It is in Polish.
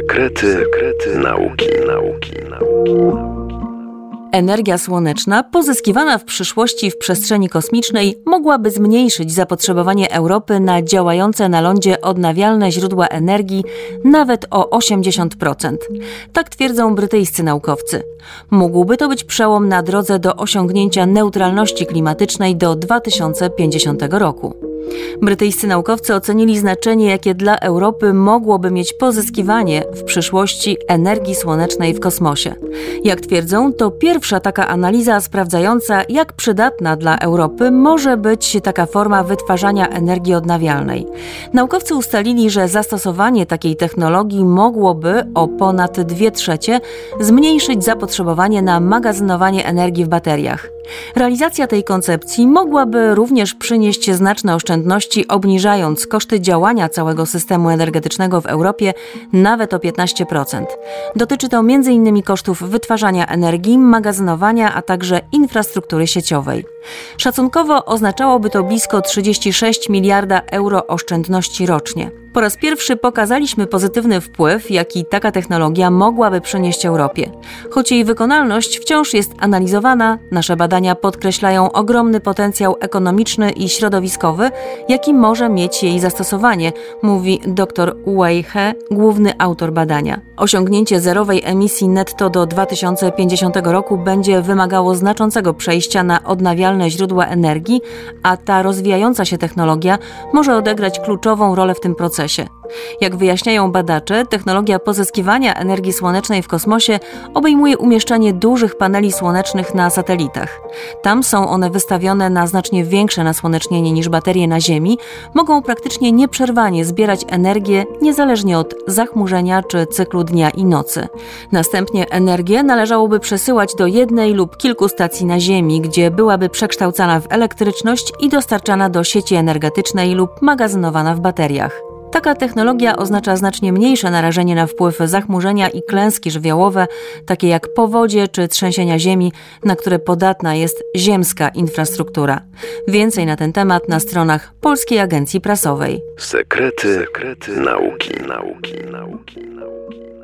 Sekrety nauki. Energia słoneczna pozyskiwana w przyszłości w przestrzeni kosmicznej mogłaby zmniejszyć zapotrzebowanie Europy na działające na lądzie odnawialne źródła energii nawet o 80%. Tak twierdzą brytyjscy naukowcy. Mógłby to być przełom na drodze do osiągnięcia neutralności klimatycznej do 2050 roku. Brytyjscy naukowcy ocenili znaczenie, jakie dla Europy mogłoby mieć pozyskiwanie w przyszłości energii słonecznej w kosmosie. Jak twierdzą, to pierwsza taka analiza sprawdzająca, jak przydatna dla Europy może być taka forma wytwarzania energii odnawialnej. Naukowcy ustalili, że zastosowanie takiej technologii mogłoby o ponad 2/3 zmniejszyć zapotrzebowanie na magazynowanie energii w bateriach. Realizacja tej koncepcji mogłaby również przynieść znaczne oszczędności, obniżając koszty działania całego systemu energetycznego w Europie nawet o 15%. Dotyczy to m.in. kosztów wytwarzania energii, magazynowania, a także infrastruktury sieciowej. Szacunkowo oznaczałoby to blisko 36 miliarda euro oszczędności rocznie. Po raz pierwszy pokazaliśmy pozytywny wpływ, jaki taka technologia mogłaby przynieść Europie. Choć jej wykonalność wciąż jest analizowana, nasze badania podkreślają ogromny potencjał ekonomiczny i środowiskowy, jaki może mieć jej zastosowanie, mówi dr Wei He, główny autor badania. Osiągnięcie zerowej emisji netto do 2050 roku będzie wymagało znaczącego przejścia na odnawialne źródła energii, a ta rozwijająca się technologia może odegrać kluczową rolę w tym procesie. Jak wyjaśniają badacze, technologia pozyskiwania energii słonecznej w kosmosie obejmuje umieszczanie dużych paneli słonecznych na satelitach. Tam są one wystawione na znacznie większe nasłonecznienie niż baterie na Ziemi, mogą praktycznie nieprzerwanie zbierać energię niezależnie od zachmurzenia czy cyklu dnia i nocy. Następnie energię należałoby przesyłać do jednej lub kilku stacji na Ziemi, gdzie byłaby przekształcana w elektryczność i dostarczana do sieci energetycznej lub magazynowana w bateriach. Taka technologia oznacza znacznie mniejsze narażenie na wpływ zachmurzenia i klęski żywiołowe, takie jak powodzie czy trzęsienia ziemi, na które podatna jest ziemska infrastruktura. Więcej na ten temat na stronach Polskiej Agencji Prasowej. Sekrety nauki.